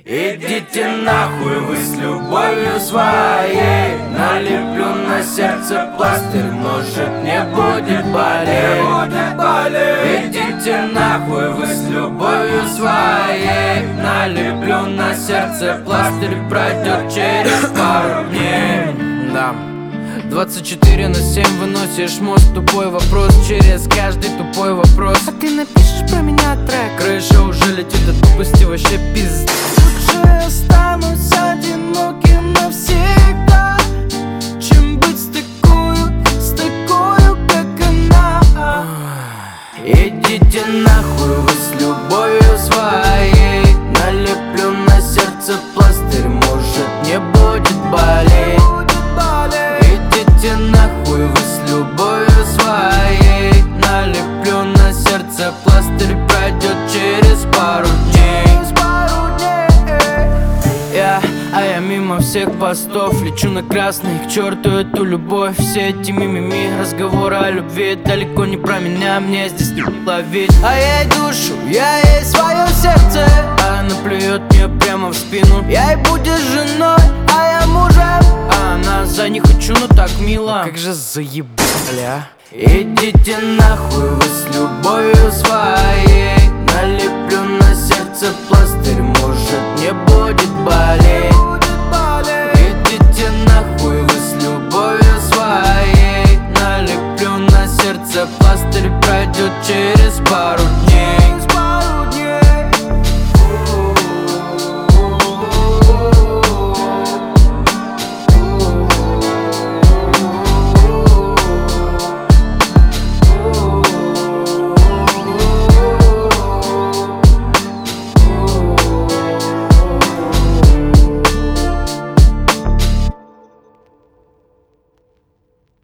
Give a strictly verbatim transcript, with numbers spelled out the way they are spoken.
Идите нахуй вы с любовью своей. Налеплю на сердце пластырь, может не будет болеть. Идите нахуй вы с любовью своей. Налеплю на сердце пластырь, пройдет через пару дней. Да. двадцать четыре на семь выносишь мозг, тупой вопрос через каждый тупой вопрос. А ты напишешь про меня трек? Крыша уже летит от тупости, вообще пизд. Лучше я останусь одиноким навсегда, чем быть с такою, с такою, как она. Идите нахуй вы с любовью своей. Налеплю на сердце пластырь, может не будет болеть. Идите нахуй вы с любовью своей. Налеплю на сердце пластырь, пройдет через пару дней. Я, а я мимо всех постов лечу на красный, к черту эту любовь. Все эти мимими разговоры о любви далеко не про меня, мне здесь не ловить. А я ей душу, я ей свое сердце, а она плюет мне прямо в спину. Я ей будешь женой, а я мужем, а она за не хочу, но так мило. Как же заебали, а? Идите нахуй вы с любовью своей. Налеплю на сердце пластырь,